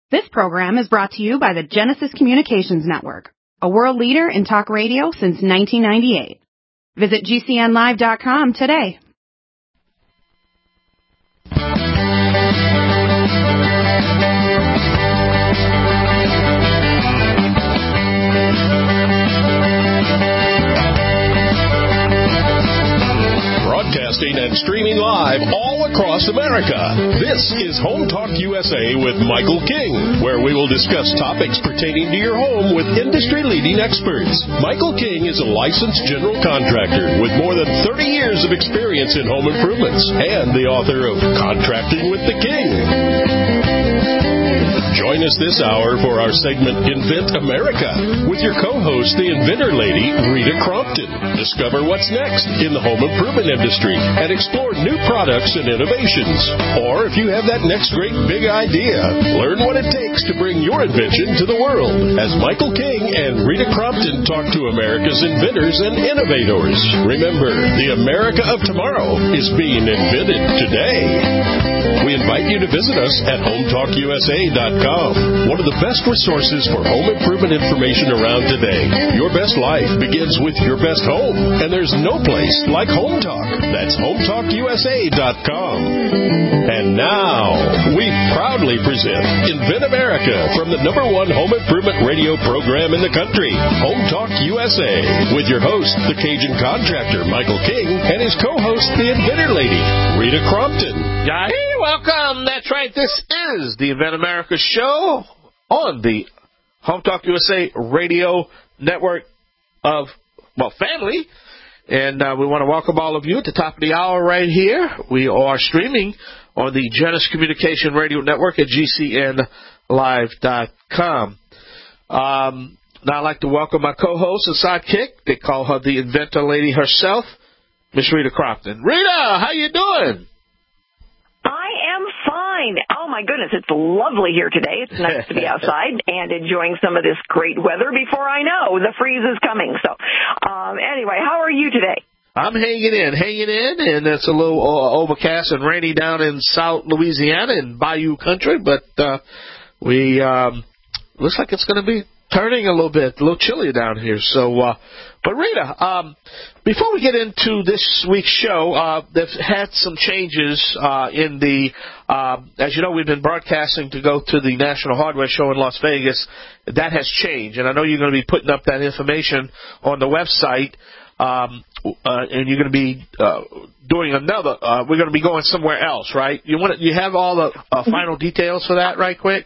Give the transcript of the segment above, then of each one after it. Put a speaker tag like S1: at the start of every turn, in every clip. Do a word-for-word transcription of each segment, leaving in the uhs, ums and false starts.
S1: This program is brought to you by the Genesis Communications Network, a world leader in talk radio since nineteen ninety-eight. Visit G C N live dot com today.
S2: Broadcasting and streaming live all across America. This is Home Talk U S A with Michael King, where we will discuss topics pertaining to your home with industry-leading experts. Michael King is a licensed general contractor with more than thirty years of experience in home improvements and the author of Contracting with the King. Join us this hour for our segment Invent America with your co-host, the inventor lady, Rita Crompton. Discover what's next in the home improvement industry and explore new products and innovations. Or if you have that next great big idea, learn what it takes to bring your invention to the world as Michael King and Rita Crompton talk to America's inventors and innovators. Remember, the America of tomorrow is being invented today. We invite you to visit us at home talk U S A dot com, one of the best resources for home improvement information around today. Your best life begins with your best home, and there's no place like Home Talk. That's home talk U S A dot com. And now, we proudly present Invent America from the number one home improvement radio program in the country, Home Talk U S A, with your host, the Cajun contractor, Michael King, and his co-host, the inventor lady, Rita Crompton.
S3: Yeah, hey, welcome. That's right. This is the Invent America show on the Home Talk U S A radio network of, well, family. And uh, we want to welcome all of you at the top of the hour right here. We are streaming on the Genesis Communication Radio Network at G C N live dot com. Um, now I'd like to welcome my co-host and sidekick. They call her the inventor lady herself, Miss Rita Crompton. Rita, how you doing?
S4: I am fine. Oh, my goodness, it's lovely here today. It's nice to be outside and enjoying some of this great weather before I know the freeze is coming. So, um, anyway, how are you today?
S3: I'm hanging in, hanging in, and it's a little uh, overcast and rainy down in South Louisiana in Bayou Country, but uh, we um, looks like it's going to be turning a little bit, a little chilly down here. So, uh, but Rita, um, before we get into this week's show, uh, they've had some changes uh, in the, uh, as you know, we've been broadcasting to go to the National Hardware Show in Las Vegas. That has changed, and I know you're going to be putting up that information on the website, um, uh, and you're going to be uh, doing another. Uh, we're going to be going somewhere else, right? You want to, you have all the uh, final details for that, right? Quick.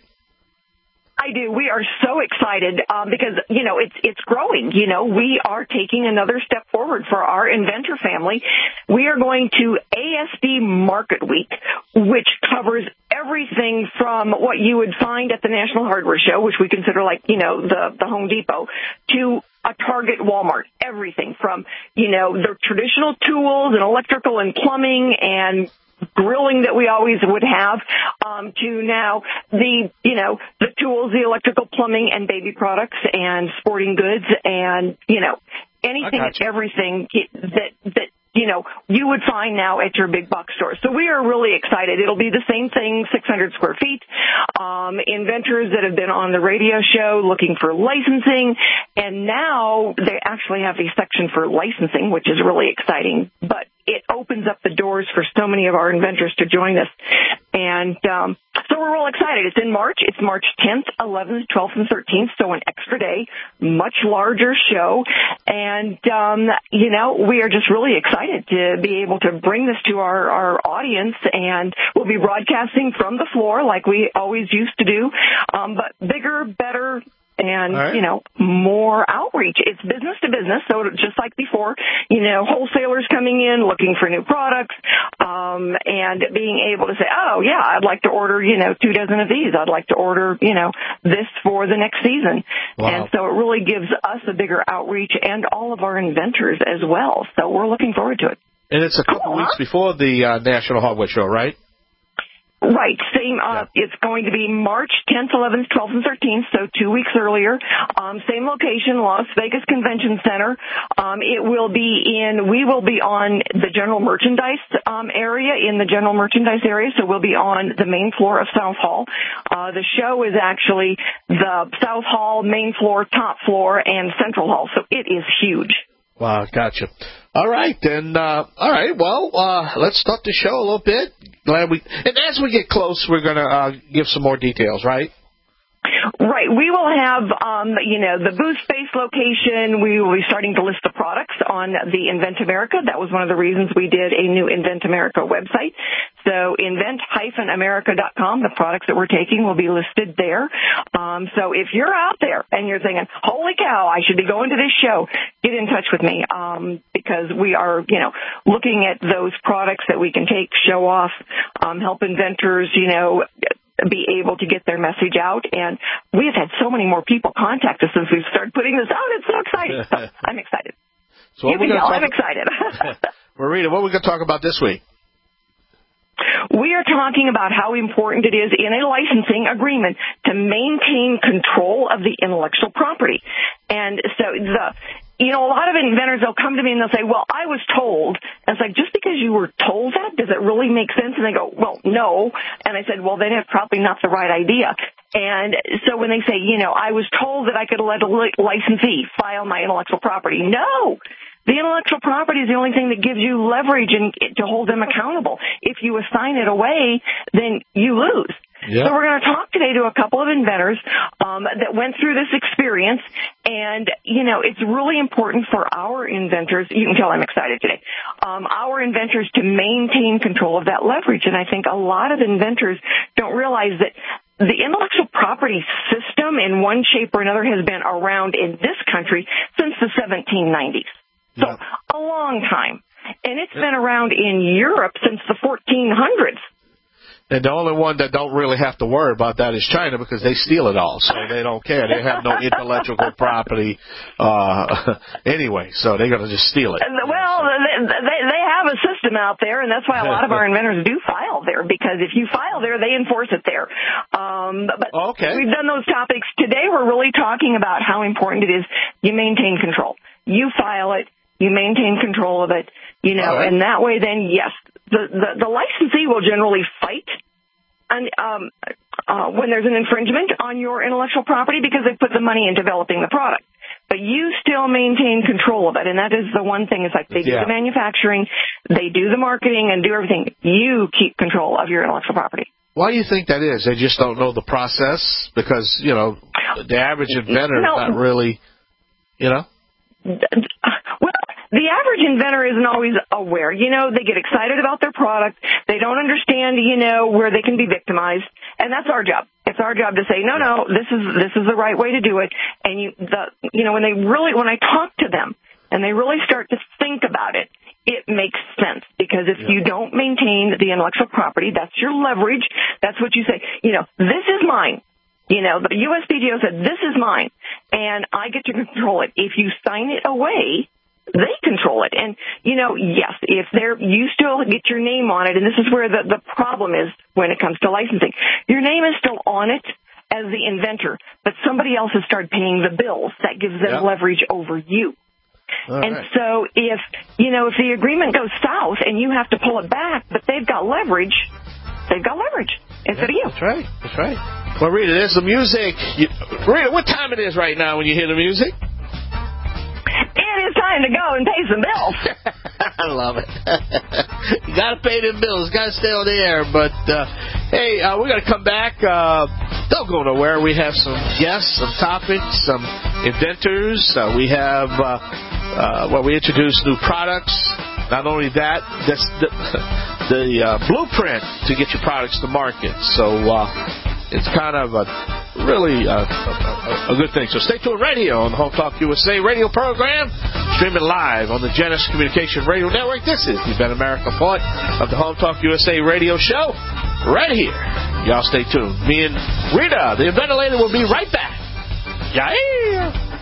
S4: I do. We are so excited um, because, you know, it's it's growing. You know, we are taking another step forward for our inventor family. We are going to A S D Market Week, which covers everything from what you would find at the National Hardware Show, which we consider like, you know, the, the Home Depot, to a Target, Walmart, everything from, you know, the traditional tools and electrical and plumbing and grilling that we always would have, um, to now the, you know, the tools, the electrical, plumbing, and baby products and sporting goods and, you know, anything and everything that, that, you know, you would find now at your big box store. So we are really excited. It'll be the same thing, six hundred square feet. Um, inventors that have been on the radio show looking for licensing, and now they actually have a section for licensing, which is really exciting. But it opens up the doors for so many of our inventors to join us. And um, so we're real excited. It's in March. It's March tenth, eleventh, twelfth, and thirteenth, so an extra day, much larger show. And, um, you know, we are just really excited to be able to bring this to our, our audience. And we'll be broadcasting from the floor like we always used to do, um, but bigger, better, and, right. you know, more outreach. It's business to business, so just like before, you know, wholesalers coming in, looking for new products, um, and being able to say, oh, yeah, I'd like to order, you know, two dozen of these. I'd like to order, you know, this for the next season. Wow. And so it really gives us a bigger outreach and all of our inventors as well. So we're looking forward to it.
S3: And it's a couple
S4: cool,
S3: weeks
S4: huh?
S3: before the uh, National Hardware Show, right?
S4: Right. Same. Uh, yeah. It's going to be March tenth, eleventh, twelfth, and thirteenth, so two weeks earlier. Um, same location, Las Vegas Convention Center. Um, it will be in, we will be on the general merchandise um, area, in the general merchandise area, so we'll be on the main floor of South Hall. Uh, the show is actually the South Hall, main floor, top floor, and Central Hall, so it is huge.
S3: Wow, gotcha. All right, then. Uh, all right, well, uh, let's start the show a little bit. Glad we, and as we get close, we're going to uh, give some more details, right?
S4: Right. We will have, um, you know, the booth space location. We will be starting to list the products on the Invent America. That was one of the reasons we did a new Invent America website. So invent dash america dot com, the products that we're taking will be listed there. Um, so if you're out there and you're thinking, holy cow, I should be going to this show, get in touch with me, um, because we are, you know, looking at those products that we can take, show off, um, help inventors, you know, be able to get their message out. And we have had so many more people contact us since we've started putting this out. It's so exciting. So I'm excited.
S3: So what
S4: you can tell
S3: talk-
S4: I'm excited.
S3: Marita, what are we going to talk about this week?
S4: We are talking about how important it is in a licensing agreement to maintain control of the intellectual property. And so the, you know, a lot of inventors, they'll come to me and they'll say, well, I was told. And it's like, just because you were told that, does it really make sense? And they go, well, no. And I said, well, then it's probably not the right idea. And so when they say, you know, I was told that I could let a licensee file my intellectual property. No. The intellectual property is the only thing that gives you leverage and to hold them accountable. If you assign it away, then you lose. Yep. So we're going to talk today to a couple of inventors um, that went through this experience, and, you know, it's really important for our inventors. You can tell I'm excited today. Um, our inventors to maintain control of that leverage, and I think a lot of inventors don't realize that the intellectual property system in one shape or another has been around in this country since the seventeen nineties. So yep. a long time. And it's yep. been around in Europe since the fourteen hundreds.
S3: And the only one that don't really have to worry about that is China, because they steal it all, so they don't care. They have no intellectual property uh, anyway, so they're going to just steal it.
S4: Well, they, they, they have a system out there, and that's why a lot of our inventors do file there, because if you file there, they enforce it there. Um, but
S3: okay.
S4: we've done those topics. Today we're really talking about how important it is you maintain control. You file it. You maintain control of it, you know, right. and that way then, yes, the, the, the licensee will generally fight and, um, uh, when there's an infringement on your intellectual property because they put the money in developing the product. But you still maintain control of it, and that is the one thing. Is like they do yeah. the manufacturing, they do the marketing, and do everything. You keep control of your intellectual property.
S3: Why do you think that is? They just don't know the process? Because, you know, the average inventor no. is not really, you know?
S4: Well, the average inventor isn't always aware. You know, they get excited about their product. They don't understand, you know, where they can be victimized. And that's our job. It's our job to say, no, no, this is, this is the right way to do it. And you, the, you know, when they really, when I talk to them and they really start to think about it, it makes sense. Because if yeah. you don't maintain the intellectual property, that's your leverage. That's what you say. You know, this is mine. You know, the U S P T O said, this is mine, and I get to control it. If you sign it away, they control it. And, you know, yes, if they're, you still get your name on it, and this is where the, the problem is when it comes to licensing. Your name is still on it as the inventor, but somebody else has started paying the bills. That gives them yep. leverage over you. All and right. so if, you know, if the agreement goes south and you have to pull it back, but they've got leverage, they've got leverage instead
S3: yeah,
S4: of you.
S3: That's right. That's right. Well, Rita, there's the music. You, Rita, what time it is right now when you hear the music?
S4: It is time to go and pay some bills.
S3: I love it. You got to pay them bills. Got to stay on the air. But, uh, hey, uh, we're going to come back. Uh, don't go nowhere. We have some guests, some topics, some inventors. Uh, we have, uh, uh, well, we introduce new products. Not only that, that's the, the uh, blueprint to get your products to market. So uh, it's kind of a really uh, a, a good thing. So stay tuned right here on the Home Talk U S A radio program, streaming live on the Genesis Communication Radio Network. This is the Invent America part of the Home Talk U S A radio show right here. Y'all stay tuned. Me and Rita, the Inventor Lady, will be right back. Yeah.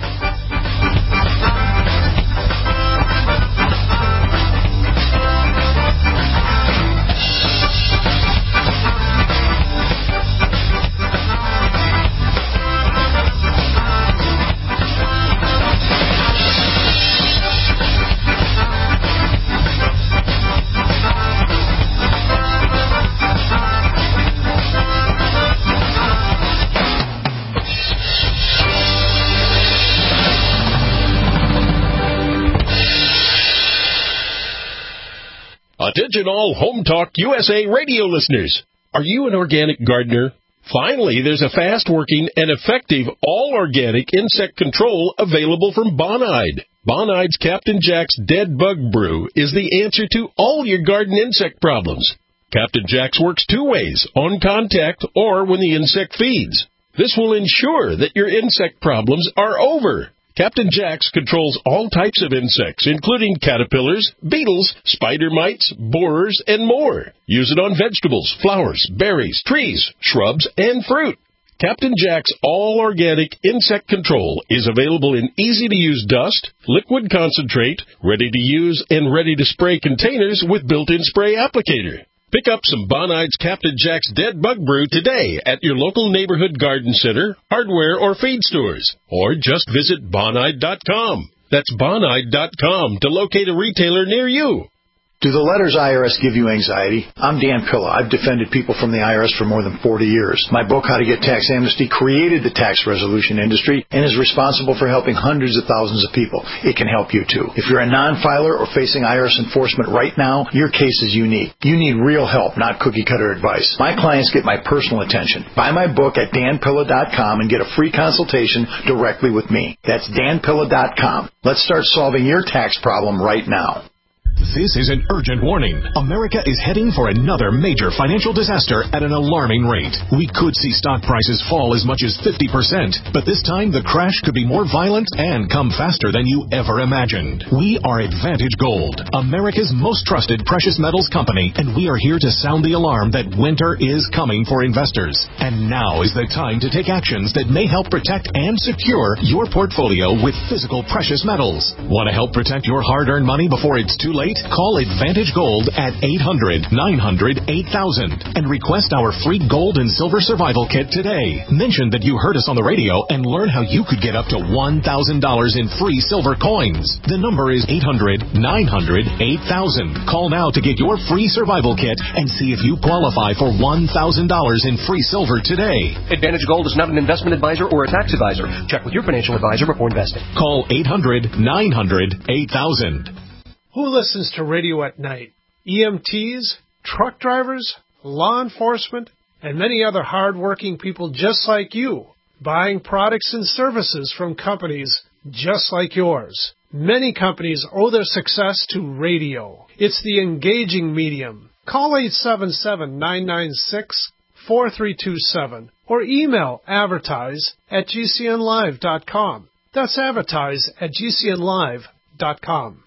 S2: Attention all Home Talk U S A radio listeners. Are you an organic gardener? Finally, there's a fast-working and effective all-organic insect control available from Bonide. Bonide's Captain Jack's Dead Bug Brew is the answer to all your garden insect problems. Captain Jack's works two ways, on contact or when the insect feeds. This will ensure that your insect problems are over. Captain Jack's controls all types of insects, including caterpillars, beetles, spider mites, borers, and more. Use it on vegetables, flowers, berries, trees, shrubs, and fruit. Captain Jack's all-organic insect control is available in easy-to-use dust, liquid concentrate, ready-to-use and ready-to-spray containers with built-in spray applicator. Pick up some Bonide's Captain Jack's Dead Bug Brew today at your local neighborhood garden center, hardware, or feed stores. Or just visit Bonide dot com. That's Bonide dot com to locate a retailer near you.
S5: Do the letters I R S give you anxiety? I'm Dan Pilla. I've defended people from the I R S for more than forty years. My book, How to Get Tax Amnesty, created the tax resolution industry and is responsible for helping hundreds of thousands of people. It can help you, too. If you're a non-filer or facing I R S enforcement right now, your case is unique. You need real help, not cookie-cutter advice. My clients get my personal attention. Buy my book at Dan Pilla dot com and get a free consultation directly with me. That's Dan Pilla dot com. Let's start solving your tax problem right now.
S6: This is an urgent warning. America is heading for another major financial disaster at an alarming rate. We could see stock prices fall as much as fifty percent, but this time the crash could be more violent and come faster than you ever imagined. We are Advantage Gold, America's most trusted precious metals company, and we are here to sound the alarm that winter is coming for investors. And now is the time to take actions that may help protect and secure your portfolio with physical precious metals. Want to help protect your hard-earned money before it's too late? Call Advantage Gold at eight hundred, nine hundred, eight thousand and request our free gold and silver survival kit today. Mention that you heard us on the radio and learn how you could get up to one thousand dollars in free silver coins. The number is eight hundred, nine hundred, eight thousand. Call now to get your free survival kit and see if you qualify for one thousand dollars in free silver today.
S7: Advantage Gold is not an investment advisor or a tax advisor. Check with your financial advisor before investing.
S6: Call eight hundred, nine hundred, eight thousand.
S8: Who listens to radio at night? E M Ts, truck drivers, law enforcement, and many other hard-working people just like you, buying products and services from companies just like yours. Many companies owe their success to radio. It's the engaging medium. Call eight seven seven, nine nine six, four three two seven or email advertise at G C N live dot com. That's advertise at G C N live dot com.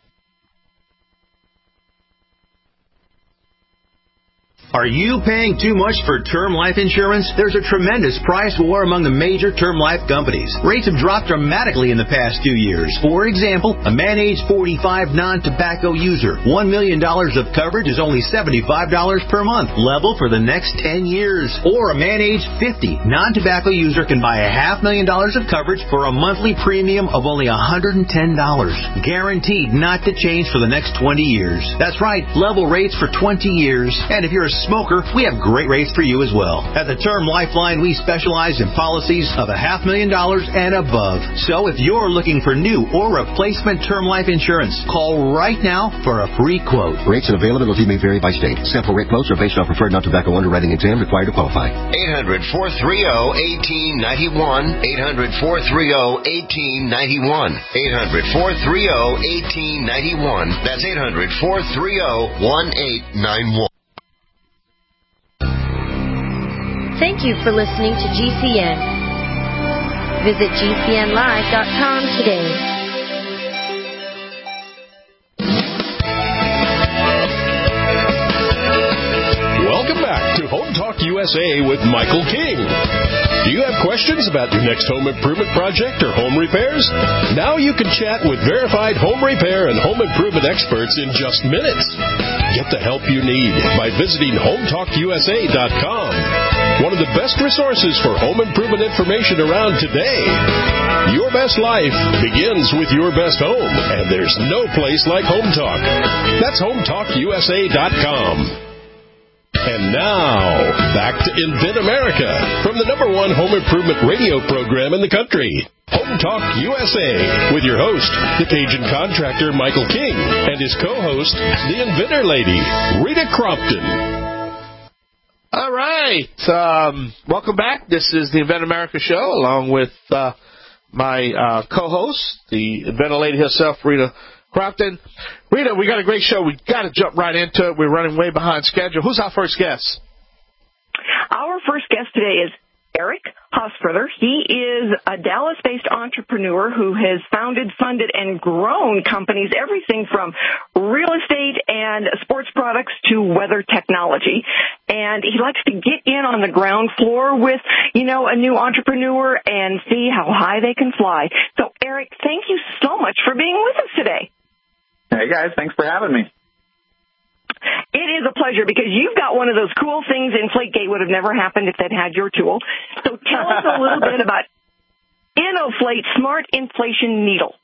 S9: Are you paying too much for term life insurance? There's a tremendous price war among the major term life companies. Rates have dropped dramatically in the past two years. For example, a man age forty-five non-tobacco user, one million dollars of coverage is only seventy-five dollars per month, level for the next ten years. Or a man age fifty non-tobacco user can buy a half million dollars of coverage for a monthly premium of only one hundred ten dollars. Guaranteed not to change for the next twenty years. That's right, level rates for twenty years. And if you're a smoker, we have great rates for you as well. At the Term Lifeline, we specialize in policies of a half million dollars and above. So if you're looking for new or replacement term life insurance, call right now for a free quote.
S10: Rates and availability may vary by state. Sample rate quotes are based on preferred non-tobacco underwriting exam required to qualify.
S11: eight hundred, four three zero, one eight nine one. eight hundred, four three zero, one eight nine one. eight hundred, four three zero, one eight nine one. That's eight hundred, four three zero, one eight nine one.
S12: Thank you for listening to G C N. Visit G C N live dot com today.
S2: Welcome back to Home Talk U S A with Michael King. Do you have questions about your next home improvement project or home repairs? Now you can chat with verified home repair and home improvement experts in just minutes. Get the help you need by visiting home talk U S A dot com. One of the best resources for home improvement information around today. Your best life begins with your best home, and there's no place like Home Talk. That's home talk U S A dot com. And now, back to Invent America from the number one home improvement radio program in the country. Home Talk U S A with your host, the Cajun contractor Michael King, and his co-host, the inventor lady, Rita Crompton.
S3: All right. Um, welcome back. This is the Invent America Show, along with uh, my uh, co-host, the inventor lady herself, Rita Crompton. Rita, we got a great show. We got to jump right into it. We're running way behind schedule. Who's our first guest?
S4: Our first guest today is Eric Hosfurther. He is a Dallas-based entrepreneur who has founded, funded, and grown companies, everything from real estate and sports products to weather technology. And he likes to get in on the ground floor with, you know, a new entrepreneur and see how high they can fly. So, Eric, thank you so much for being with us today.
S13: Hey, guys. Thanks for having me.
S4: It is a pleasure because you've got one of those cool things Inflategate would have never happened if they'd had your tool. So tell us a little bit about InnoFlate Smart Inflation Needle.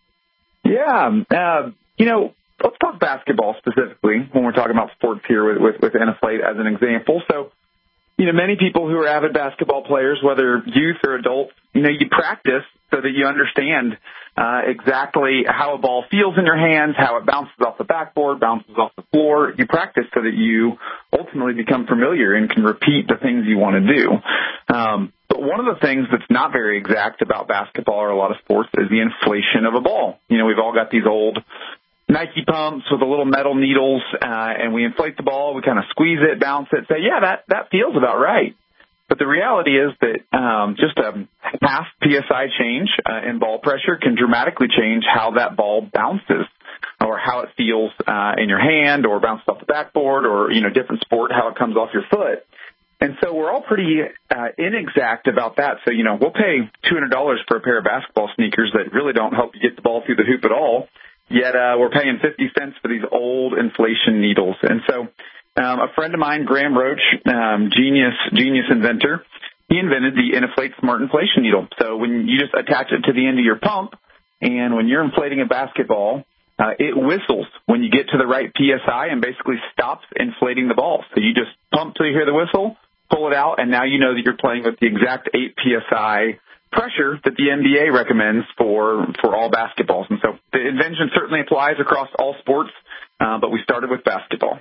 S13: Yeah. Uh, you know, let's talk basketball specifically when we're talking about sports here with, with, with InnoFlate as an example. So, you know, many people who are avid basketball players, whether youth or adults, you know, you practice so that you understand uh, exactly how a ball feels in your hands, how it bounces off the backboard, bounces off the floor. You practice so that you ultimately become familiar and can repeat the things you want to do. Um, but one of the things that's not very exact about basketball or a lot of sports is the inflation of a ball. You know, we've all got these old Nike pumps with the little metal needles, uh, and we inflate the ball, we kind of squeeze it, bounce it, say, yeah, that, that feels about right. But the reality is that um, just a half P S I change uh, in ball pressure can dramatically change how that ball bounces or how it feels uh, in your hand or bounces off the backboard or, you know, different sport, how it comes off your foot. And so we're all pretty uh, inexact about that. So, you know, we'll pay two hundred dollars for a pair of basketball sneakers that really don't help you get the ball through the hoop at all. Yet uh, we're paying fifty cents for these old inflation needles. And so um, a friend of mine, Graham Roach, um, genius genius inventor, he invented the InnoFlate Smart Inflation Needle. So when you just attach it to the end of your pump, and when you're inflating a basketball, uh, it whistles when you get to the right P S I and basically stops inflating the ball. So you just pump till you hear the whistle, pull it out, and now you know that you're playing with the exact eight P S I pressure that the N B A recommends for, for all basketballs. And so the invention certainly applies across all sports, uh, but we started with basketball.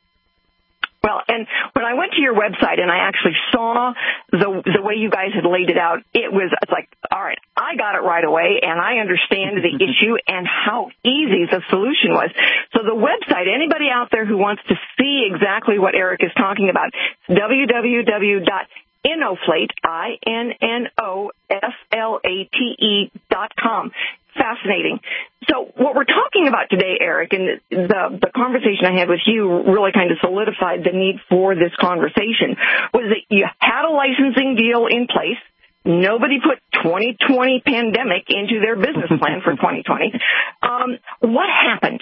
S4: Well, and when I went to your website and I actually saw the the way you guys had laid it out, it was it's like, all right, I got it right away, and I understand the issue and how easy the solution was. So the website, anybody out there who wants to see exactly what Eric is talking about, w w w dot InnoFlate, I N N O F L A T E dot com. Fascinating. So what we're talking about today, Eric, and the, the conversation I had with you really kind of solidified the need for this conversation, was that you had a licensing deal in place. Nobody put twenty twenty pandemic into their business plan for twenty twenty. Um, what happened?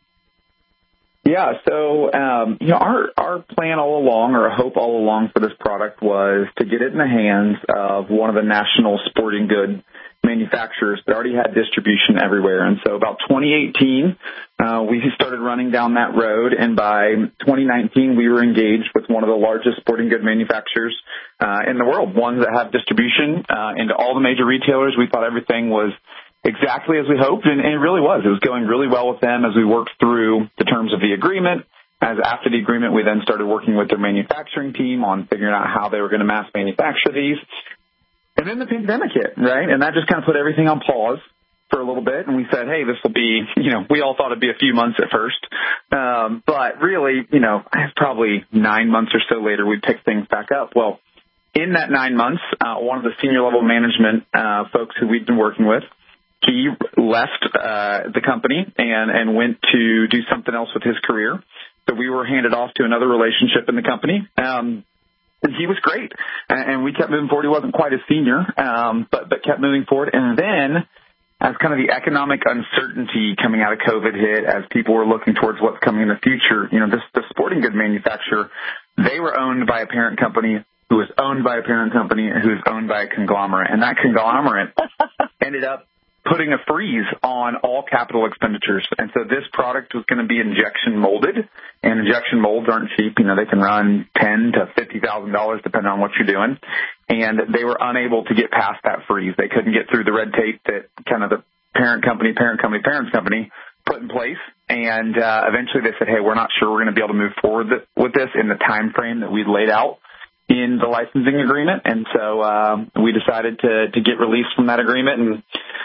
S13: Yeah, so um, you know, our our plan all along, or hope all along for this product was to get it in the hands of one of the national sporting good manufacturers that already had distribution everywhere. And so about twenty eighteen, uh, we started running down that road, and by twenty nineteen, we were engaged with one of the largest sporting good manufacturers uh, in the world, ones that have distribution uh, into all the major retailers. We thought everything was exactly as we hoped, and, and it really was. It was going really well with them as we worked through the terms of the agreement. As after the agreement, we then started working with their manufacturing team on figuring out how they were going to mass manufacture these. And then the pandemic hit, right? And that just kind of put everything on pause for a little bit. And we said, hey, this will be, you know, we all thought it'd be a few months at first. Um, but really, you know, probably nine months or so later, we picked things back up. Well, in that nine months, uh, one of the senior level management uh, folks who we've been working with, he left uh, the company and, and went to do something else with his career. So we were handed off to another relationship in the company. Um, and he was great. And we kept moving forward. He wasn't quite a senior, um, but, but kept moving forward. And then as kind of the economic uncertainty coming out of COVID hit, as people were looking towards what's coming in the future, you know, this, the sporting good manufacturer, they were owned by a parent company who was owned by a parent company who was owned by a conglomerate. And that conglomerate ended up putting a freeze on all capital expenditures. And so this product was going to be injection molded, and injection molds aren't cheap. You know, they can run ten to fifty thousand dollars depending on what you're doing. And they were unable to get past that freeze. They couldn't get through the red tape that kind of the parent company, parent company, parents company put in place. And uh, eventually they said, hey, we're not sure we're going to be able to move forward with this in the time frame that we'd laid out in the licensing agreement. And so um, we decided to, to get released from that agreement, and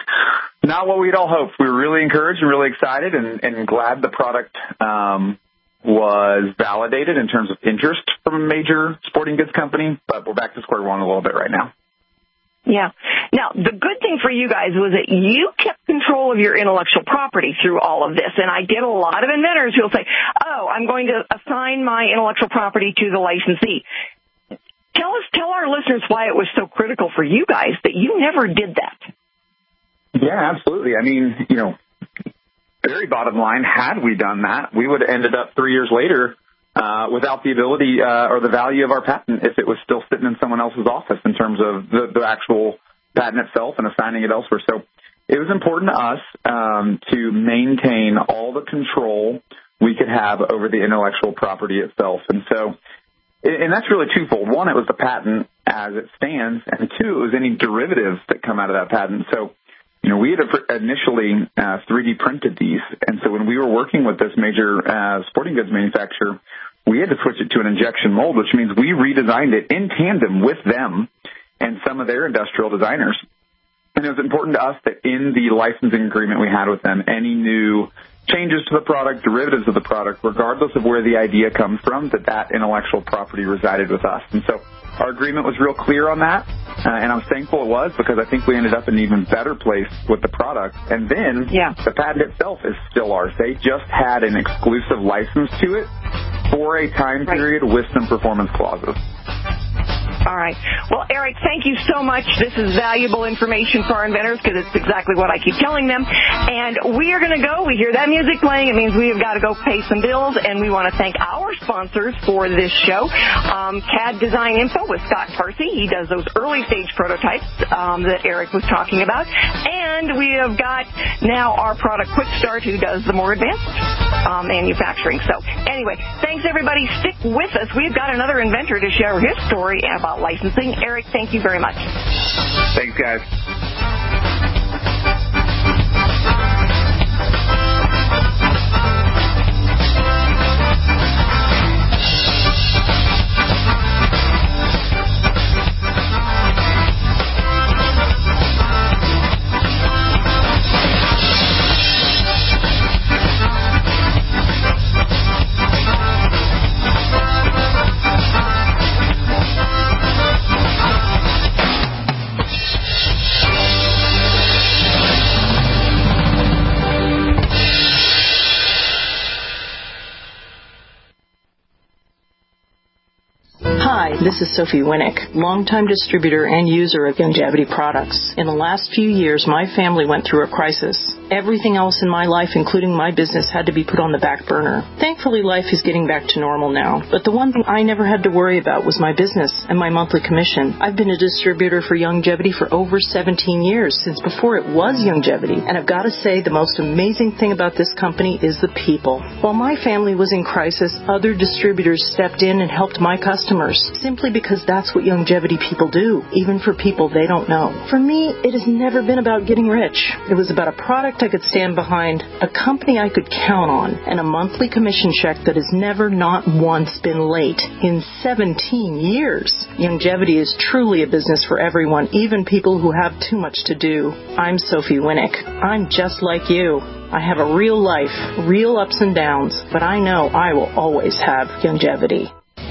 S13: not what we'd all hoped. We were really encouraged and really excited and, and glad the product um, was validated in terms of interest from a major sporting goods company, but we're back to square one a little bit right now.
S4: Yeah. Now, the good thing for you guys was that you kept control of your intellectual property through all of this. And I get a lot of inventors who will say, oh, I'm going to assign my intellectual property to the licensee. Tell us, tell our listeners why it was so critical for you guys that you never did that.
S13: Yeah, absolutely. I mean, you know, very bottom line, had we done that, we would have ended up three years later uh, without the ability uh, or the value of our patent if it was still sitting in someone else's office in terms of the, the actual patent itself and assigning it elsewhere. So it was important to us um, to maintain all the control we could have over the intellectual property itself. And so, and that's really twofold. One, it was the patent as it stands, and two, it was any derivatives that come out of that patent. So, you know, we had initially uh, three D printed these, and so when we were working with this major uh, sporting goods manufacturer, we had to switch it to an injection mold, which means we redesigned it in tandem with them and some of their industrial designers. And it was important to us that in the licensing agreement we had with them, any new changes to the product, derivatives of the product, regardless of where the idea comes from, that that intellectual property resided with us. And so our agreement was real clear on that, uh, and I'm thankful it was, because I think we ended up in an even better place with the product. And then yeah. the patent itself is still ours. They just had an exclusive license to it for a time period right. with some performance clauses.
S4: All right. Well, Eric, thank you so much. This is valuable information for our inventors, because it's exactly what I keep telling them. And we are going to go. We hear that music playing. It means we have got to go pay some bills. And we want to thank our sponsors for this show. Um, C A D Design Info with Scott Parsi. He does those early stage prototypes um, that Eric was talking about. And we have got now our product Quick Start, who does the more advanced um, manufacturing. So anyway, thanks, everybody. Stick with us. We've got another inventor to share his story about licensing. Eric, thank you very much.
S13: Thanks, guys.
S14: This is Sophie Winnick, longtime distributor and user of Youngevity products. In the last few years, my family went through a crisis. Everything else in my life, including my business, had to be put on the back burner. Thankfully, life is getting back to normal now. But the one thing I never had to worry about was my business and my monthly commission. I've been a distributor for Youngevity for over seventeen years, since before it was Youngevity. And I've got to say, the most amazing thing about this company is the people. While my family was in crisis, other distributors stepped in and helped my customers, simply because that's what Youngevity people do, even for people they don't know. For me, it has never been about getting rich. It was about a product I could stand behind, a company I could count on, and a monthly commission check that has never not once been late in seventeen years. Youngevity is truly a business for everyone, even people who have too much to do. I'm Sophie Winnick. I'm just like you. I have a real life, real ups and downs, but I know I will always have Youngevity.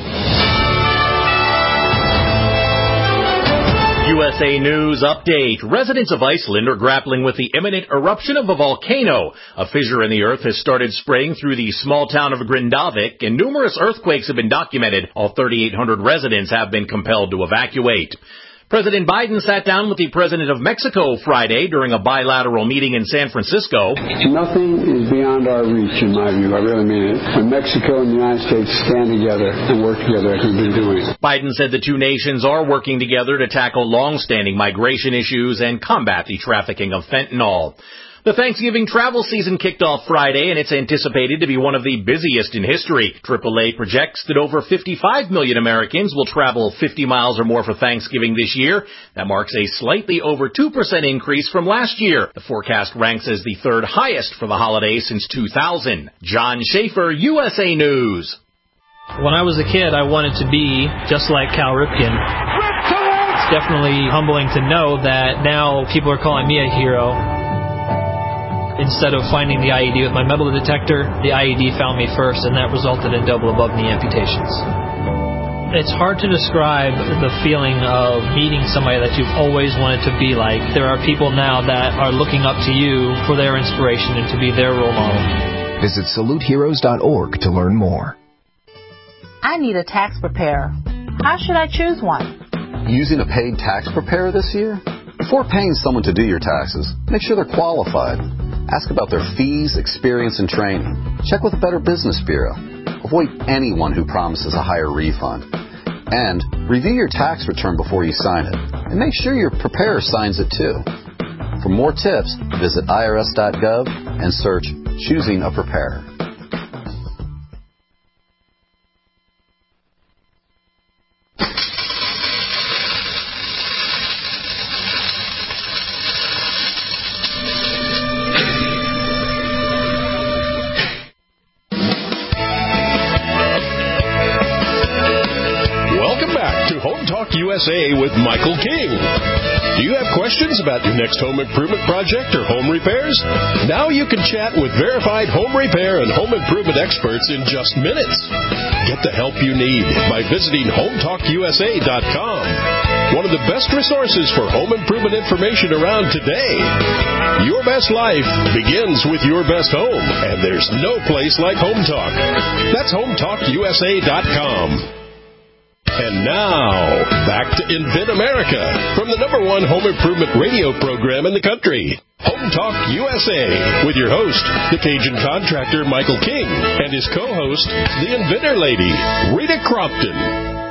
S15: U S A News Update. Residents of Iceland are grappling with the imminent eruption of a volcano. A fissure in the earth has started spraying through the small town of Grindavik, and numerous earthquakes have been documented. All thirty-eight hundred residents have been compelled to evacuate. President Biden sat down with the President of Mexico Friday during a bilateral meeting in San Francisco.
S16: Nothing is beyond our reach, in my view. I really mean it. When Mexico and the United States stand together and work together, as we've been doing.
S15: Biden said the two nations are working together to tackle long-standing migration issues and combat the trafficking of fentanyl. The Thanksgiving travel season kicked off Friday, and it's anticipated to be one of the busiest in history. triple A projects that over fifty-five million Americans will travel fifty miles or more for Thanksgiving this year. That marks a slightly over two percent increase from last year. The forecast ranks as the third highest for the holiday since two thousand. John Schaefer, U S A News.
S17: When I was a kid, I wanted to be just like Cal Ripken. It's definitely humbling to know that now people are calling me a hero. Instead of finding the I E D with my metal detector, the I E D found me first, and that resulted in double above-knee amputations. It's hard to describe the feeling of meeting somebody that you've always wanted to be like. There are people now that are looking up to you for their inspiration and to be their role model.
S18: Visit salute heroes dot org to learn more.
S19: I need a tax preparer. How should I choose one?
S20: Using a paid tax preparer this year? Before paying someone to do your taxes, make sure they're qualified. Ask about their fees, experience, and training. Check with the Better Business Bureau. Avoid anyone who promises a higher refund. And review your tax return before you sign it. And make sure your preparer signs it too. For more tips, visit I R S dot gov and search Choosing a Preparer.
S2: U S A with Michael King. Do you have questions about your next home improvement project or home repairs? Now you can chat with verified home repair and home improvement experts in just minutes. Get the help you need by visiting home talk U S A dot com. One of the best resources for home improvement information around today. Your best life begins with your best home, and there's no place like Home Talk. That's home talk U S A dot com. And now, back to Invent America from the number one home improvement radio program in the country, Home Talk U S A, with your host, the Cajun contractor Michael King, and his co-host, the Inventor Lady, Rita Crompton.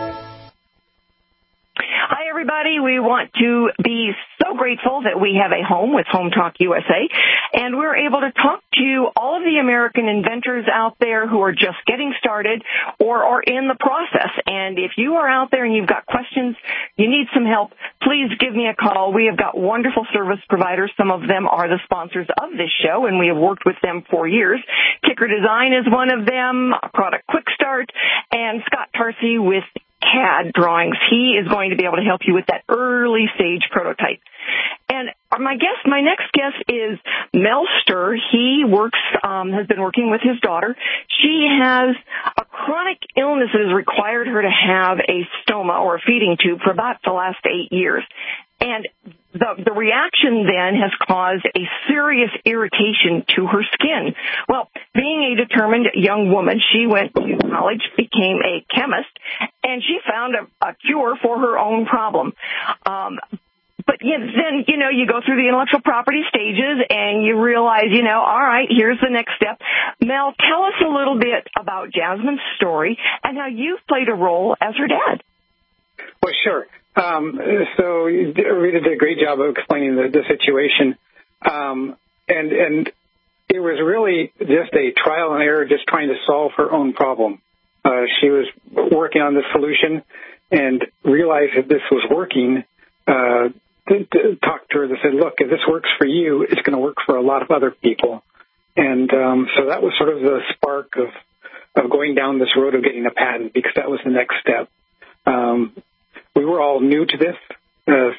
S4: Hi, everybody. We want to be so grateful that we have a home with Home Talk U S A, and we're able to talk to all of the American inventors out there who are just getting started or are in the process. And if you are out there and you've got questions, you need some help, please give me a call. We have got wonderful service providers. Some of them are the sponsors of this show, and we have worked with them for years. Kicker Design is one of them, Product Quick Start, and Scott Tarsi with C A D Drawings. He is going to be able to help you with that early stage prototype. And my guest, my next guest is Mel Sturr. He works, um, has been working with his daughter. She has a chronic illness that has required her to have a stoma or a feeding tube for about the last eight years. And the, the reaction then has caused a serious irritation to her skin. Well, being a determined young woman, she went to college, became a chemist, and she found a, a cure for her own problem. Um, But you know, then, you know, you go through the intellectual property stages and you realize, you know, all right, here's the next step. Mel, tell us a little bit about Jasmine's story and how you've played a role as her dad.
S21: Well, sure. Um, so Rita did a great job of explaining the, the situation. Um, and, and it was really just a trial and error, just trying to solve her own problem. Uh, she was working on the solution and realized that this was working. Uh, talked to her and said, look, if this works for you, it's going to work for a lot of other people. And um, so that was sort of the spark of, of going down this road of getting a patent, because that was the next step. Um, we were all new to this, uh,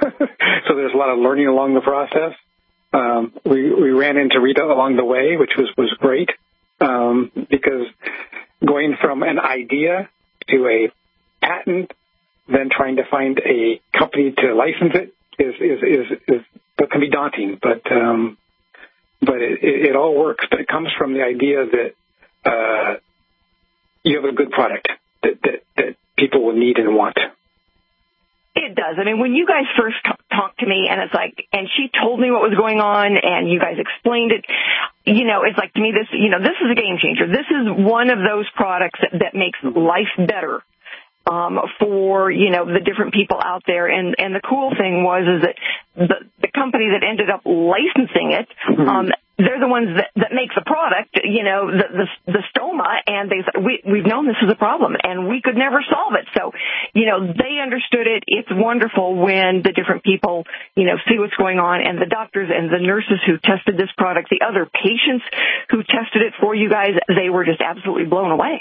S21: so there's a lot of learning along the process. Um, we, we ran into Rita along the way, which was, was great, um, because going from an idea to a patent, then trying to find a company to license it is is is, is that can be daunting, but um, but it, it, it all works. But it comes from the idea that uh, you have a good product that, that that people will need and want.
S4: It it does. I mean, when you guys first t- talked to me, and it's like, and she told me what was going on, and you guys explained it, you know, it's like to me, this, you know, this is a game changer. This is one of those products that, that makes life better um, for, you know, the different people out there. And, and the cool thing was is that the, the company that ended up licensing it, mm-hmm. um, they're the ones that, that make the product, you know, the, the, the stoma, and they said, we, we've known this is a problem, and we could never solve it. So, you know, they understood it. It's wonderful when the different people, you know, see what's going on, and the doctors and the nurses who tested this product, the other patients who tested it for you guys, they were just absolutely blown away.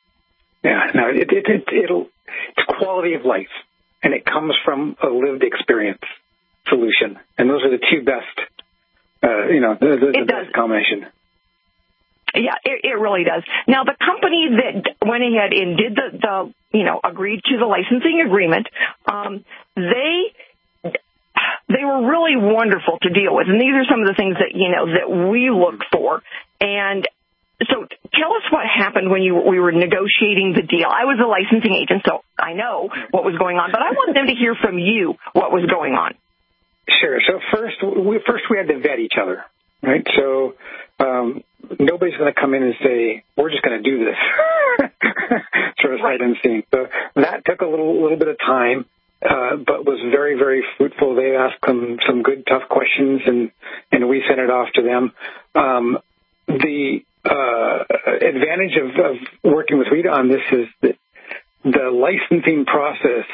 S21: Yeah, no, it, it, it, it'll, it's quality of life, and it comes from a lived experience solution, and those are the two best. Uh, you know, the, the, the best combination.
S4: Yeah, it, it really does. Now, the company that went ahead and did the, the you know, agreed to the licensing agreement, um, they they were really wonderful to deal with, and these are some of the things that you know that we look for. And so, tell us what happened when you we were negotiating the deal. I was a licensing agent, so I know what was going on, but I want them to hear from you what was going on.
S21: Sure. So first, we first we had to vet each other, right? So um, nobody's going to come in and say we're just going to do this, sort of sight unseen. So that took a little little bit of time, uh, but was very very fruitful. They asked them some good tough questions, and and we sent it off to them. Um, the uh, advantage of, of working with Rita on this is that the licensing process.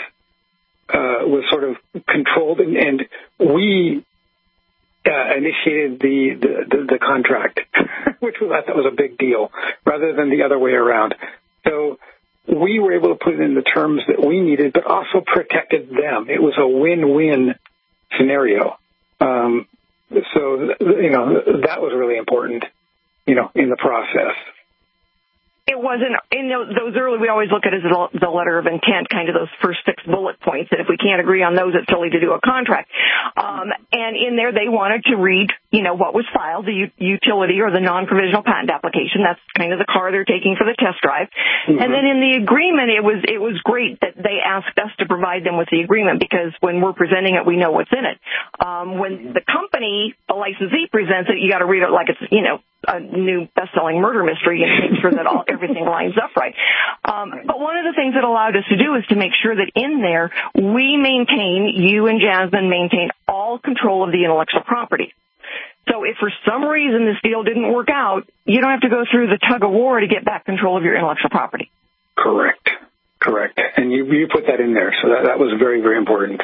S21: Uh, was sort of controlled, and, and we uh, initiated the, the, the, the contract, which was, I thought was a big deal, rather than the other way around. So we were able to put it in the terms that we needed, but also protected them. It was a win-win scenario. Um, so, you know, that was really important, you know, in the process.
S4: It wasn't, in those early, we always look at it as the letter of intent, kind of those first six bullet points, and if we can't agree on those, it's silly to do a contract. Um, and in there, they wanted to read, you know, what was filed, the u- utility or the non-provisional patent application. That's kind of the car they're taking for the test drive. Mm-hmm. And then in the agreement, it was, it was great that they asked us to provide them with the agreement, because when we're presenting it, we know what's in it. Um, when the company, a licensee, presents it, you got to read it like it's, you know, a new best-selling murder mystery and make sure that all everything lines up right. Um, but one of the things that allowed us to do is to make sure that in there we maintain, you and Jasmine maintain all control of the intellectual property. So if for some reason this deal didn't work out, you don't have to go through the tug of war to get back control of your intellectual property.
S21: Correct. Correct. And you, you put that in there, so that, that was very, very important.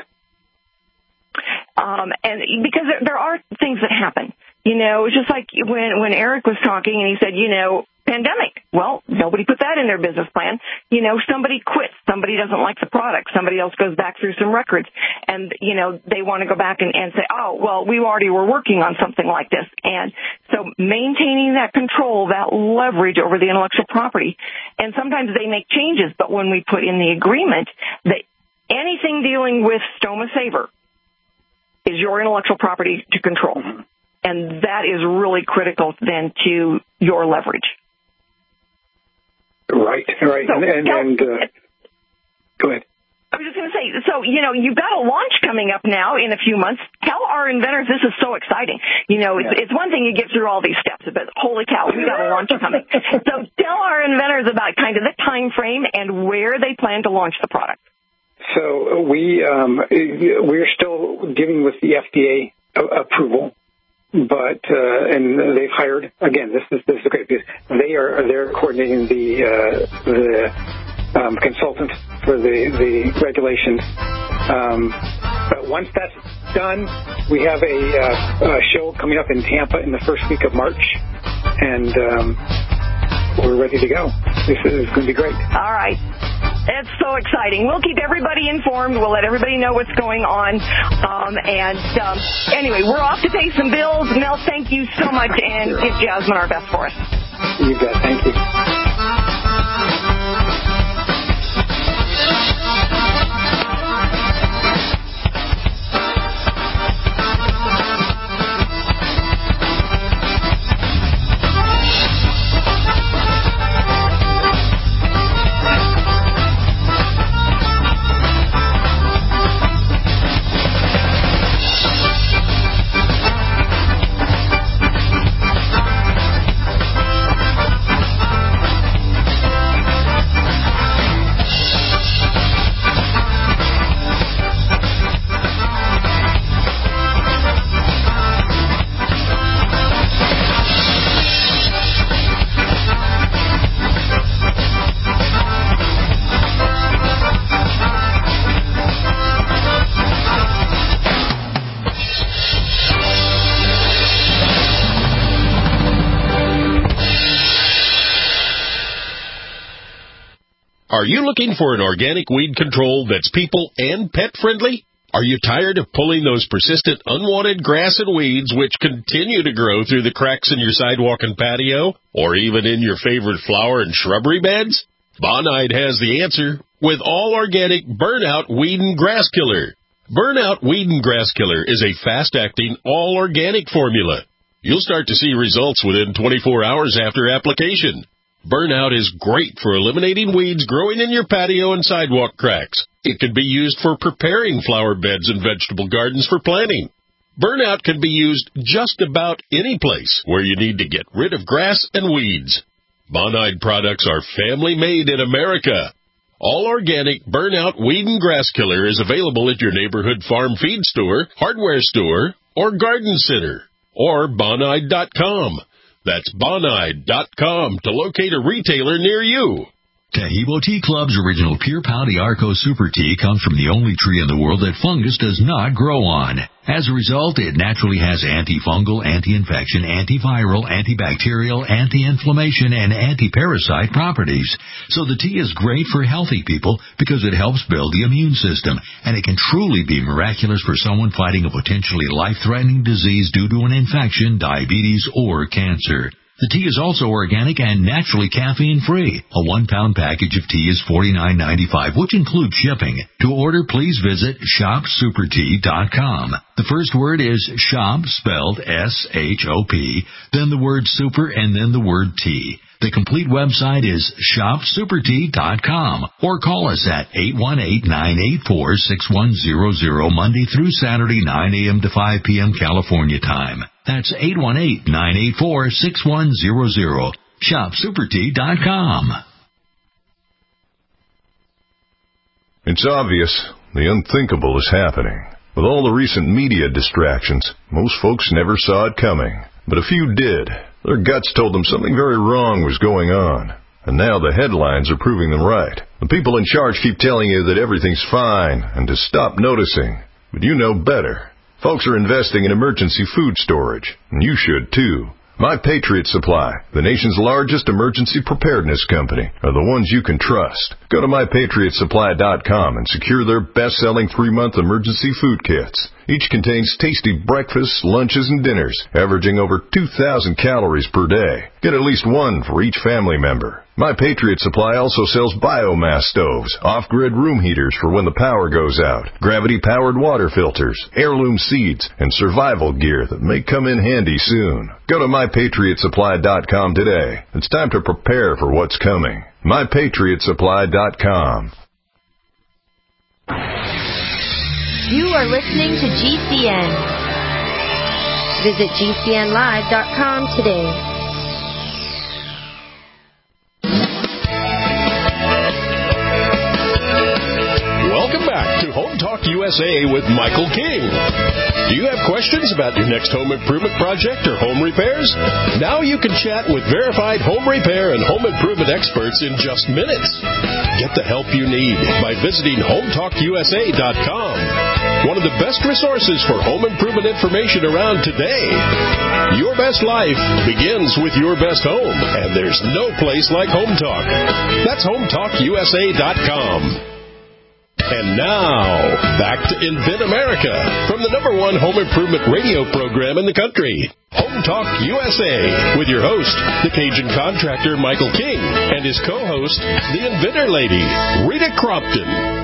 S4: Um, and because there, there are things that happen. You know, it's just like when, when Eric was talking and he said, you know, pandemic. Well, nobody put that in their business plan. You know, somebody quits. Somebody doesn't like the product. Somebody else goes back through some records. And, you know, they want to go back and, and say, oh, well, we already were working on something like this. And so maintaining that control, that leverage over the intellectual property. And sometimes they make changes, but when we put in the agreement that anything dealing with Stoma Saver is your intellectual property to control. And that is really critical then to your leverage.
S21: Right, right.
S4: So,
S21: and and,
S4: tell,
S21: and uh, go ahead.
S4: I was just going to say, so, you know, you've got a launch coming up now in a few months. Tell our inventors this is so exciting. You know, it's, yeah. it's one thing you get through all these steps, but holy cow, we got a launch coming. So tell our inventors about kind of the time frame and where they plan to launch the product.
S21: So we, um, we're still dealing with the F D A approval. But uh, and they've hired again. This is this is great because they are they're coordinating the uh, the um, consultant for the the regulations. Um, but once that's done, we have a, uh, a show coming up in Tampa in the first week of March, and um, we're ready to go. This is going to be great.
S4: All right. It's so exciting. We'll keep everybody informed. We'll let everybody know what's going on. Um, and um, anyway, we're off to pay some bills. Mel, thank you so much, and give Jasmine our best for us.
S21: You bet. Thank you.
S2: Are you looking for an organic weed control that's people and pet friendly? Are you tired of pulling those persistent unwanted grass and weeds which continue to grow through the cracks in your sidewalk and patio, or even in your favorite flower and shrubbery beds? Bonide has the answer with all organic Burnout Weed and Grass Killer. Burnout Weed and Grass Killer is a fast-acting, all-organic formula. You'll start to see results within twenty-four hours after application. Burnout is great for eliminating weeds growing in your patio and sidewalk cracks. It can be used for preparing flower beds and vegetable gardens for planting. Burnout can be used just about any place where you need to get rid of grass and weeds. Bonide products are family-made in America. All organic Burnout Weed and Grass Killer is available at your neighborhood farm feed store, hardware store, or garden center, or bonide dot com. That's bonide dot com to locate a retailer near you.
S1: Tahibo Tea Club's original Pure Pau Arco Super Tea comes from the only tree in the world that fungus does not grow on. As a result, it naturally has antifungal, anti-infection, antiviral, antibacterial, anti-inflammation, and anti-parasite properties. So the tea is great for healthy people because it helps build the immune system, and it can truly be miraculous for someone fighting a potentially life-threatening disease due to an infection, diabetes, or cancer. The tea is also organic and naturally caffeine-free. A one-pound package of tea is forty-nine ninety-five, which includes shipping. To order, please visit shop super tea dot com. The first word is shop, spelled S H O P, then the word super, and then the word tea. The complete website is shop super tea dot com, or call us at eight one eight, nine eight four, six one zero zero Monday through Saturday, nine a.m. to five p.m. California time. That's eight one eight, nine eight four, six one zero zero. shop super tea dot com.
S22: It's obvious the unthinkable is happening. With all the recent media distractions, most folks never saw it coming, but a few did. Their guts told them something very wrong was going on, and now the headlines are proving them right. The people in charge keep telling you that everything's fine and to stop noticing, but you know better. Folks are investing in emergency food storage, and you should too. My Patriot Supply, the nation's largest emergency preparedness company, are the ones you can trust. Go to my patriot supply dot com and secure their best-selling three-month emergency food kits. Each contains tasty breakfasts, lunches, and dinners, averaging over two thousand calories per day. Get at least one for each family member. My Patriot Supply also sells biomass stoves, off-grid room heaters for when the power goes out, gravity-powered water filters, heirloom seeds, and survival gear that may come in handy soon. Go to my patriot supply dot com today. It's time to prepare for what's coming. my patriot supply dot com.
S12: You are listening to G C N. Visit G C N live dot com today.
S2: Welcome back to Home Talk U S A with Michael King. Do you have questions about your next home improvement project or home repairs? Now you can chat with verified home repair and home improvement experts in just minutes. Get the help you need by visiting home talk U S A dot com. One of the best resources for home improvement information around today. Your best life begins with your best home, and there's no place like Home Talk. That's home talk U S A dot com. And now, back to Invent America from the number one home improvement radio program in the country, Home Talk U S A, with your host, the Cajun contractor Michael King, and his co-host, the Inventor Lady, Rita Crompton.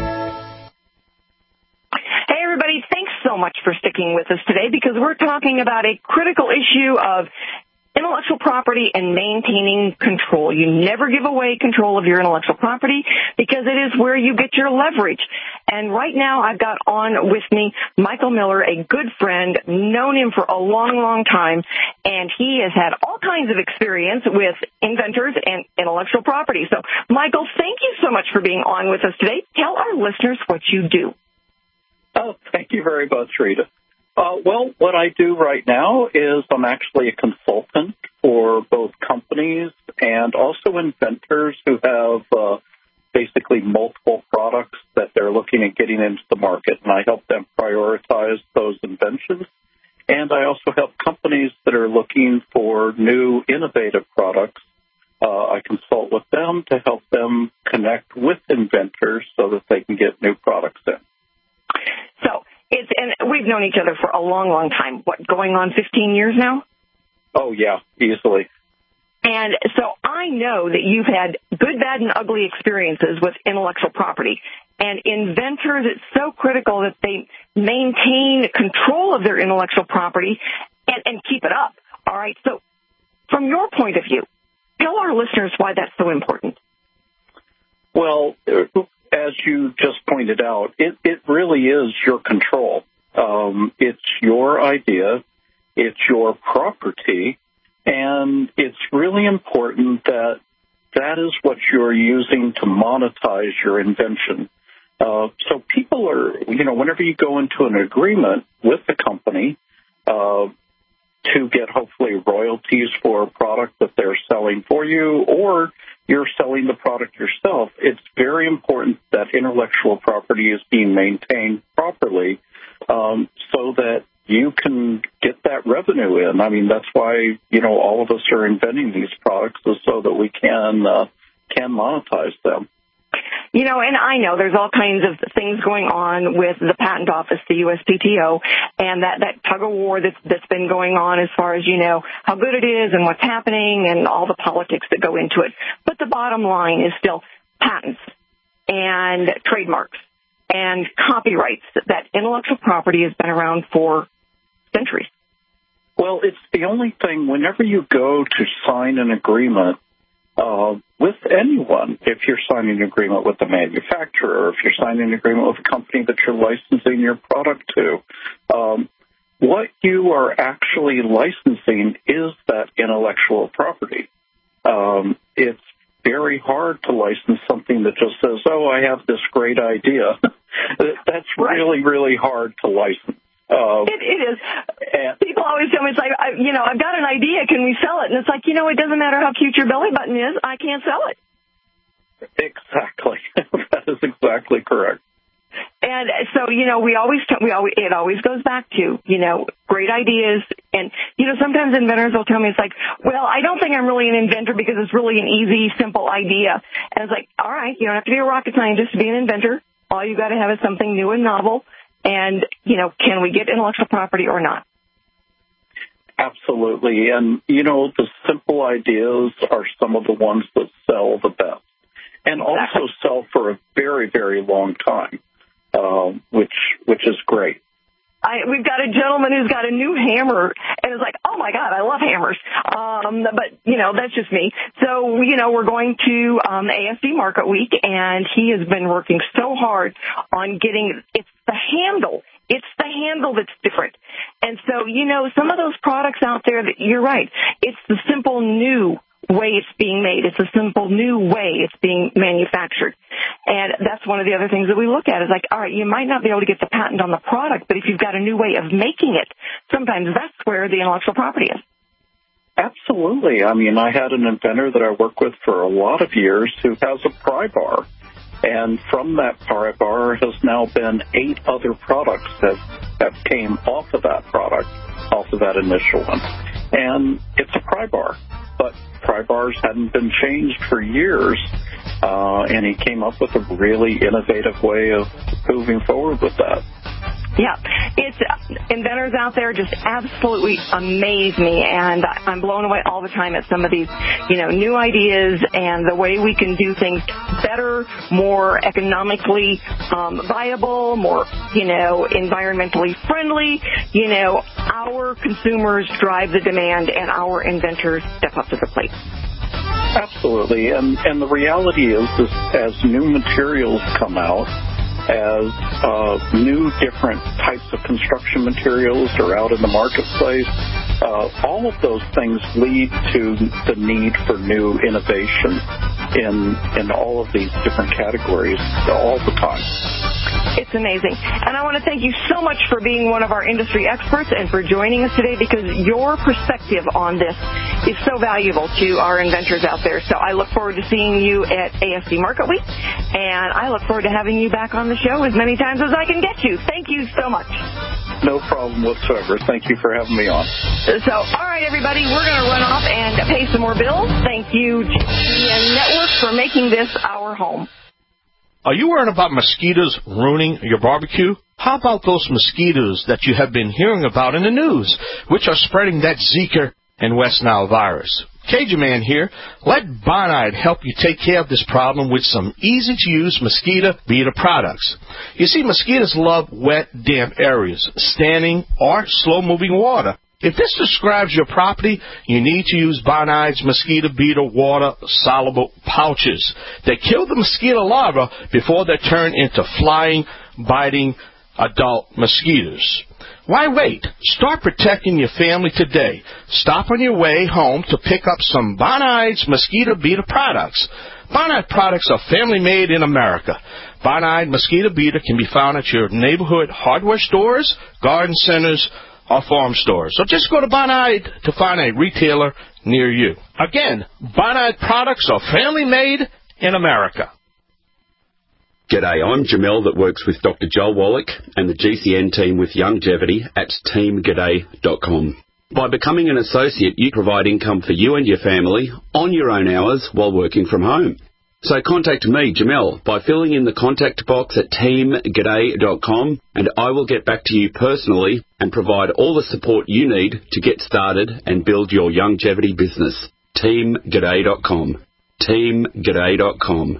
S4: Hey, everybody, thanks so much for sticking with us today because we're talking about a critical issue of intellectual property and maintaining control. You never give away control of your intellectual property because it is where you get your leverage. And right now I've got on with me Michael Miller, a good friend, known him for a long, long time, and he has had all kinds of experience with inventors and intellectual property. So, Michael, thank you so much for being on with us today. Tell our listeners what you do.
S23: Oh, thank you very much, Rita. Uh, well, what I do right now is I'm actually a consultant for both companies and also inventors who have uh, basically multiple products that they're looking at getting into the market, and I help them prioritize those inventions. And I also help companies that are looking for new innovative products. Uh, I consult with them to help them connect with
S4: known each other for a long, long time. What, going on fifteen years now?
S23: Oh, yeah, easily.
S4: And so I know that you've had good, bad, and ugly experiences with intellectual property. And inventors, it's so critical that they maintain control of their intellectual property and, and keep it up. All right, so from your point of view, tell our listeners why that's so important.
S23: Well, as you just pointed out, it, it really is your control. Um, it's your idea, it's your property, and it's really important that that is what you're using to monetize your invention. Uh, so people are, you know, whenever you go into an agreement with the company uh, to get hopefully royalties for a product that they're selling for you, or you're selling the product yourself, it's very important that intellectual property is being maintained properly um, so that you can get that revenue in. I mean, that's why, you know, all of us are inventing these products is so that we can uh, can monetize them.
S4: You know, and I know there's all kinds of things going on with the Patent Office, the U S P T O, and that, that tug-of-war that's, that's been going on as far as, you know, how good it is and what's happening and all the politics that go into it. But the bottom line is still patents and trademarks and copyrights. That intellectual property has been around for centuries.
S23: Well, it's the only thing, whenever you go to sign an agreement, Uh, with anyone, if you're signing an agreement with the manufacturer, or if you're signing an agreement with a company that you're licensing your product to, um, what you are actually licensing is that intellectual property. Um, it's very hard to license something that just says, oh, I have this great idea. That's right. really, really hard to license. Um,
S4: it, it is. People always tell me, it's like, I, you know, I've got an idea. Can we sell it? And it's like, you know, it doesn't matter how cute your belly button is. I can't sell it.
S23: Exactly. That is exactly correct.
S4: And so, you know, we always, we always, it always goes back to, you know, great ideas. And, you know, sometimes inventors will tell me, it's like, well, I don't think I'm really an inventor because it's really an easy, simple idea. And it's like, all right, you don't have to be a rocket scientist to be an inventor. All you got to have is something new and novel. And, you know, can we get intellectual property or not?
S23: Absolutely. And, you know, the simple ideas are some of the ones that sell the best and also sell for a very, very long time, uh, which which is great.
S4: I, we've got a gentleman who's got a new hammer, and it's like, oh, my God, I love hammers. Um, but, you know, that's just me. So, you know, we're going to um, A S D Market Week, and he has been working so hard on getting – it's the handle. It's the handle that's different. And so, you know, some of those products out there, that you're right, it's the simple new way it's being made. It's a simple new way it's being manufactured. And that's one of the other things that we look at is like, all right, you might not be able to get the patent on the product, but if you've got a new way of making it, sometimes that's where the intellectual property is.
S23: Absolutely. I mean, I had an inventor that I worked with for a lot of years who has a pry bar. And from that pry bar has now been eight other products that, that came off of that product, off of that initial one. And it's a pry bar. But pry bars hadn't been changed for years, uh, and he came up with a really innovative way of moving forward with that.
S4: Yeah, it's uh, inventors out there just absolutely amaze me, and I'm blown away all the time at some of these, you know, new ideas and the way we can do things better, more economically um, viable, more, you know, environmentally friendly. You know, our consumers drive the demand, and our inventors step up to the plate.
S23: Absolutely, and and the reality is, is as new materials come out, as uh, new different types of construction materials are out in the marketplace, uh, all of those things lead to the need for new innovation in in all of these different categories all the time.
S4: It's amazing. And I want to thank you so much for being one of our industry experts and for joining us today, because your perspective on this is so valuable to our inventors out there. So I look forward to seeing you at A S D Market Week, and I look forward to having you back on the show as many times as I can get you. Thank you so much.
S23: No problem whatsoever. Thank you for having me on.
S4: So, all right, everybody, we're going to run off and pay some more bills. Thank you, G C N Network, for making this our home.
S3: Are you worried about mosquitoes ruining your barbecue? how about those mosquitoes that you have been hearing about in the news, which are spreading that Zika and West Nile virus? Cajun Man here. Let Bonide help you take care of this problem with some easy-to-use mosquito beater products. You see, mosquitoes love wet, damp areas, standing or slow-moving water. If this describes your property, you need to use Bonide's mosquito beater water soluble pouches. They kill the mosquito larvae before they turn into flying, biting adult mosquitoes. Why wait? Start protecting your family today. Stop on your way home to pick up some Bonide's mosquito beater products. Bonide products are family-made in America. Bonide mosquito beater can be found at your neighborhood hardware stores, garden centers, or farm stores. So just go to Bonide to find a retailer near you. Again, Bonide products are family-made in America.
S5: G'day, I'm Jamel that works with Doctor Joel Wallach and the G C N team with Longevity at team g'day dot com. By becoming an associate, you provide income for you and your family on your own hours while working from home. So contact me, Jamel, by filling in the contact box at team g'day dot com, and I will get back to you personally and provide all the support you need to get started and build your longevity business. team g'day dot com. team g'day dot com.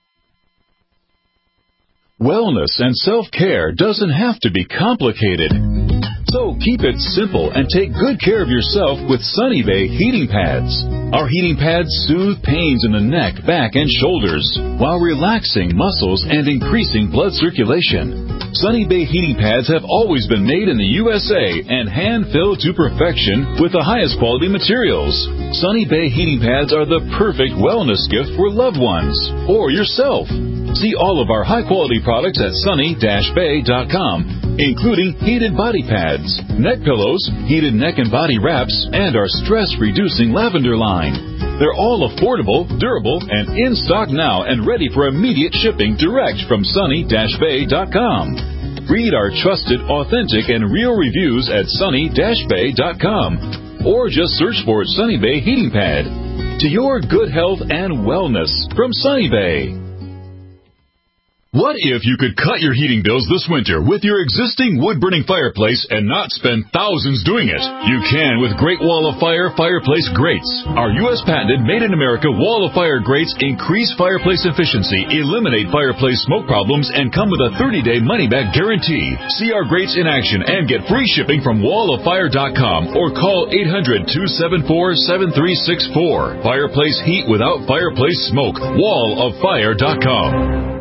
S6: Wellness and self-care doesn't have to be complicated. So keep it simple and take good care of yourself with Sunny Bay heating pads. Our heating pads soothe pains in the neck, back, and shoulders while relaxing muscles and increasing blood circulation. Sunny Bay heating pads have always been made in the U S A and hand-filled to perfection with the highest quality materials. Sunny Bay heating pads are the perfect wellness gift for loved ones or yourself. See all of our high-quality products at sunny dash bay dot com, including heated body pads, neck pillows, heated neck and body wraps, and our stress-reducing lavender line. They're all affordable, durable, and in stock now and ready for immediate shipping direct from sunny dash bay dot com. Read our trusted, authentic, and real reviews at sunny dash bay dot com, or just search for Sunny Bay Heating Pad. To your good health and wellness from Sunny Bay. What if you could cut your heating bills this winter with your existing wood-burning fireplace and not spend thousands doing it? You can with Great Wall of Fire fireplace grates. Our U S patented made-in-America Wall of Fire grates increase fireplace efficiency, eliminate fireplace smoke problems, and come with a thirty-day money-back guarantee. See our grates in action and get free shipping from wall of fire dot com or call eight hundred, two seven four, seven three six four. Fireplace heat without fireplace smoke. wall of fire dot com.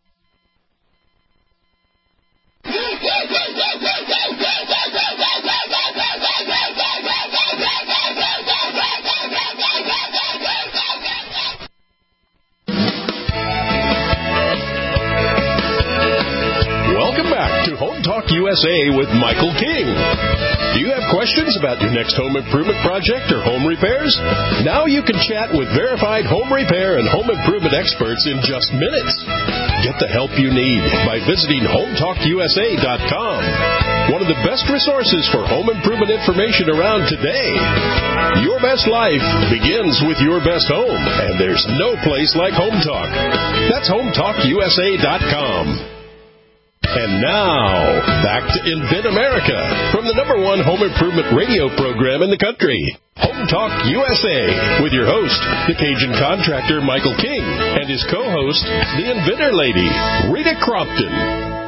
S2: Welcome back to Home Talk U S A with Michael King. Do you have questions about your next home improvement project or home repairs? Now you can chat with verified home repair and home improvement experts in just minutes. Get the help you need by visiting home talk U S A dot com. One of the best resources for home improvement information around today. Your best life begins with your best home, and there's no place like Home Talk. That's home talk U S A dot com. And now, back to Invent America from the number one home improvement radio program in the country, Home Talk U S A, with your host, the Cajun contractor Michael King, and his co-host, the Inventor Lady, Rita Crompton.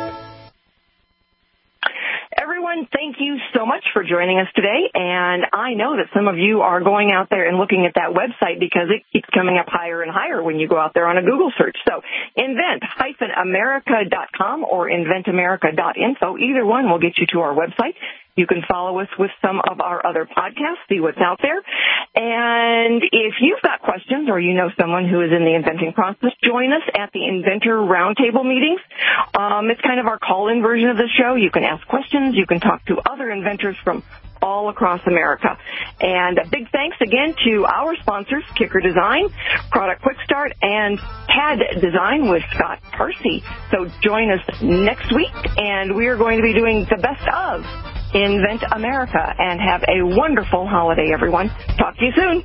S4: Everyone, thank you so much for joining us today, and I know that some of you are going out there and looking at that website because it keeps coming up higher and higher when you go out there on a Google search. So invent dash america dot com or invent america dot info, either one will get you to our website. You can follow us with some of our other podcasts, see what's out there. And if you've got questions or you know someone who is in the inventing process, join us at the Inventor Roundtable meetings. Um, it's kind of our call-in version of the show. You can ask questions. You can talk to other inventors from all across America. And a big thanks again to our sponsors, Kicker Design, Product Quick Start, and Pad Design with Scott Parsi. So join us next week, and we are going to be doing the best of Invent America, and have a wonderful holiday, everyone. Talk to you soon.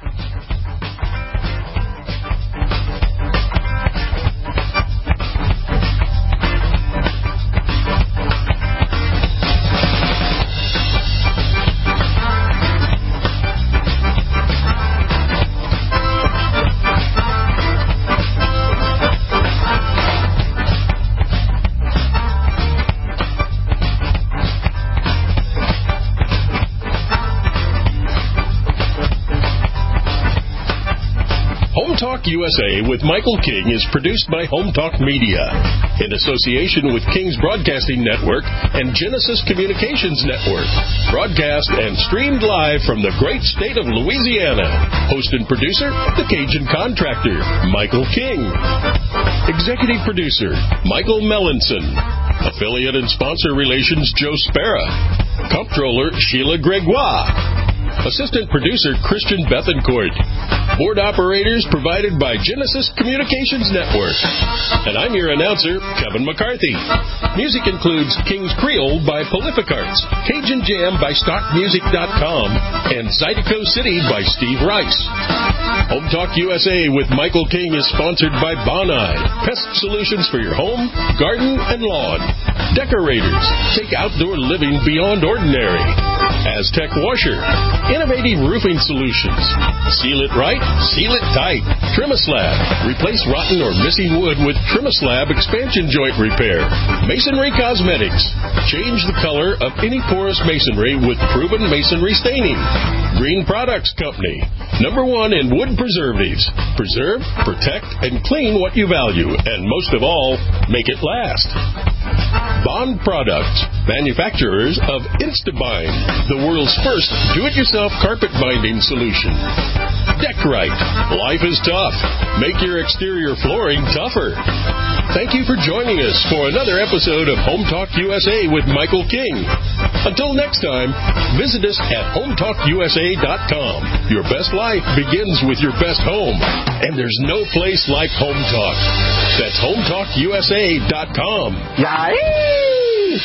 S2: Home Talk U S A with Michael King is produced by Home Talk Media in association with King's Broadcasting Network and Genesis Communications Network. Broadcast and streamed live from the great state of Louisiana. Host and producer, the Cajun Contractor, Michael King. Executive producer, Michael Mellinson. Affiliate and sponsor relations, Joe Spera. Comptroller, Sheila Gregoire. Assistant producer, Christian Bethencourt. Board operators provided by Genesis Communications Network. And I'm your announcer, Kevin McCarthy. Music includes King's Creole by Prolificarts, Cajun Jam by stock music dot com, and Zydeco City by Steve Rice. Home Talk U S A with Michael King is sponsored by Bonide, pest solutions for your home, garden, and lawn. Decorators, take outdoor living beyond ordinary. Aztec Washer, innovative roofing solutions. Seal it right, seal it tight. Trimislab, replace rotten or missing wood with Trimislab expansion joint repair. Masonry Cosmetics, change the color of any porous masonry with proven masonry staining. Green Products Company, number one in wood preservatives. Preserve, protect, and clean what you value, and most of all, make it last. Bond Products, manufacturers of Instabind, the world's first do-it-yourself carpet binding solution. Deckrite, life is tough. Make your exterior flooring tougher. Thank you for joining us for another episode of Home Talk U S A with Michael King. Until next time, visit us at home talk U S A dot com. Your best life begins with your best home, and there's no place like Home Talk. That's home talk U S A dot com.
S1: Yay!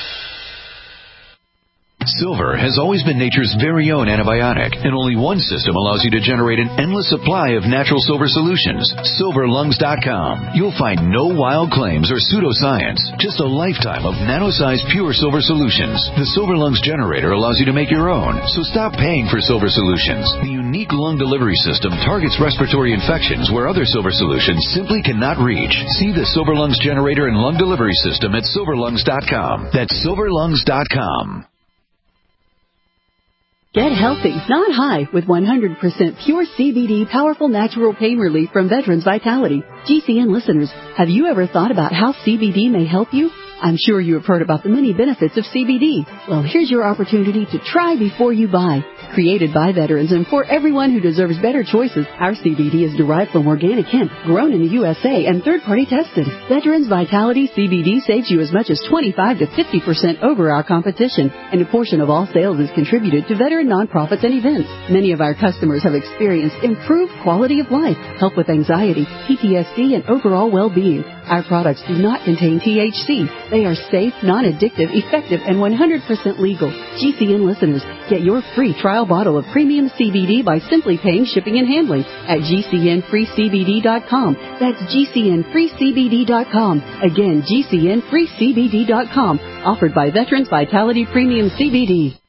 S1: Silver has always been nature's very own antibiotic, and only one system allows you to generate an endless supply of natural silver solutions. silver lungs dot com. You'll find no wild claims or pseudoscience, just a lifetime of nano-sized pure silver solutions. The Silver Lungs generator allows you to make your own, so stop paying for silver solutions. The unique lung delivery system targets respiratory infections where other silver solutions simply cannot reach. See the Silver Lungs generator and lung delivery system at silver lungs dot com. That's silver lungs dot com.
S7: Get healthy, not high, with one hundred percent pure C B D powerful natural pain relief from Veterans Vitality. G C N listeners, have you ever thought about how C B D may help you? I'm sure you have heard about the many benefits of C B D. Well, here's your opportunity to try before you buy. Created by veterans and for everyone who deserves better choices, our C B D is derived from organic hemp, grown in the U S A, and third-party tested. Veterans Vitality C B D saves you as much as twenty-five to fifty percent over our competition, and a portion of all sales is contributed to veteran nonprofits and events. Many of our customers have experienced improved quality of life, help with anxiety, P T S D, and overall well-being. Our products do not contain T H C. They are safe, non-addictive, effective, and one hundred percent legal. G C N listeners, get your free trial bottle of premium C B D by simply paying shipping and handling at G C N free C B D dot com. That's G C N free C B D dot com. Again, G C N free C B D dot com. Offered by Veterans Vitality Premium C B D.